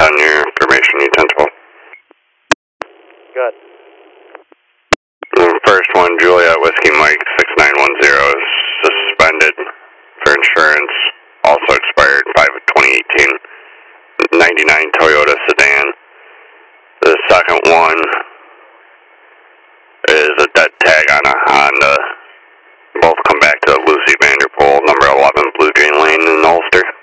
on your information, utensil. Good. First one, Juliet Whiskey Mike 6910 is suspended for insurance. Also expired 5 of 2018. 99 Toyota sedan. The second one is a dead tag on a Honda. Both come back to Lucy Vanderpool, number 11 Blue Jane Lane in Ulster.